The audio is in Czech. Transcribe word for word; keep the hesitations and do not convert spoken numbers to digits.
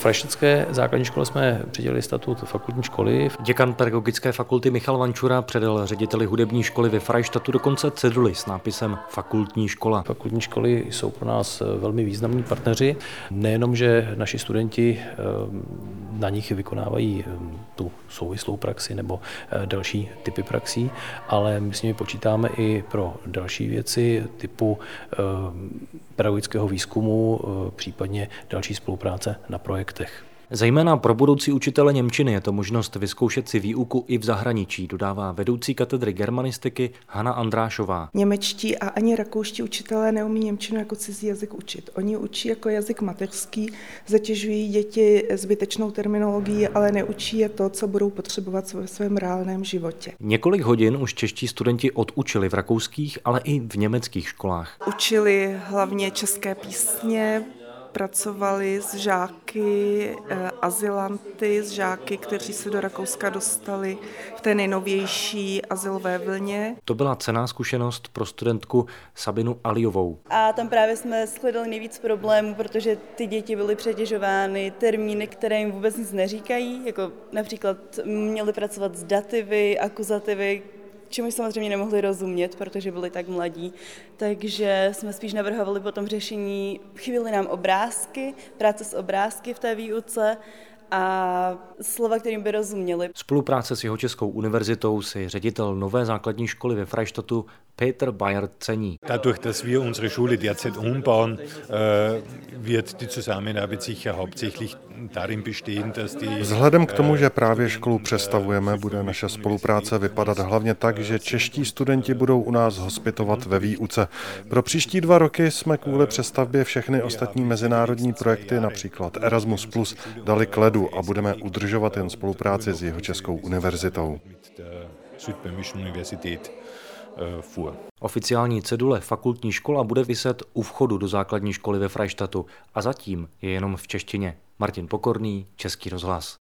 Freištátské základní škole jsme přidělili statut fakultní školy. Děkan pedagogické fakulty Michal Vančura předal řediteli hudební školy ve Freistatu dokonce ceduli s nápisem Fakultní škola. Fakultní školy jsou pro nás velmi významní partneři. Nejenom, že naši studenti na nich vykonávají tu souvislou praxi nebo další typy praxí, ale my s nimi počítáme i pro další věci typu pedagogického výzkumu, případně další spolupráce na projektech. Zejména pro budoucí učitele němčiny je to možnost vyzkoušet si výuku i v zahraničí, dodává vedoucí katedry germanistiky Hana Andrášová. Němečtí a ani rakouští učitelé neumí němčinu jako cizí jazyk učit. Oni učí jako jazyk mateřský, zatěžují děti zbytečnou terminologií, ale neučí je to, co budou potřebovat ve svém reálném životě. Několik hodin už čeští studenti odučili v rakouských, ale i v německých školách. Učili hlavně české písně, pracovali s žáky, azylanty, s žáky, kteří se do Rakouska dostali v té nejnovější azylové vlně. To byla cenná zkušenost pro studentku Sabinu Aliovou. A tam právě jsme shledali nejvíc problémů, protože ty děti byly přetěžovány termíny, které jim vůbec nic neříkají, jako například měli pracovat s dativy, akuzativy, čemu samozřejmě nemohli rozumět, protože byli tak mladí. Takže jsme spíš navrhovali potom řešení, chyběly nám obrázky, práce s obrázky v té výuce a slova, kterým by rozuměli. Spolupráce s Jihočeskou univerzitou si ředitel nové základní školy ve Freistatu Peter Bayer cení. Dadurch, dass wir unsere Schule derzeit umbauen, wird die Zusammenarbeit sicher hauptsächlich darin bestehen, dass die... Vzhledem k tomu, že právě školu přestavujeme, bude naše spolupráce vypadat hlavně tak, že čeští studenti budou u nás hospitovat ve výuce. Pro příští dva roky jsme kvůli přestavbě všechny ostatní mezinárodní projekty, například Erasmus plus, dali k ledu a budeme udržovat jen spolupráci s Jihočeskou univerzitou. Oficiální cedule Fakultní škola bude viset u vchodu do základní školy ve Freistatu a zatím je jenom v češtině. Martin Pokorný, Český rozhlas.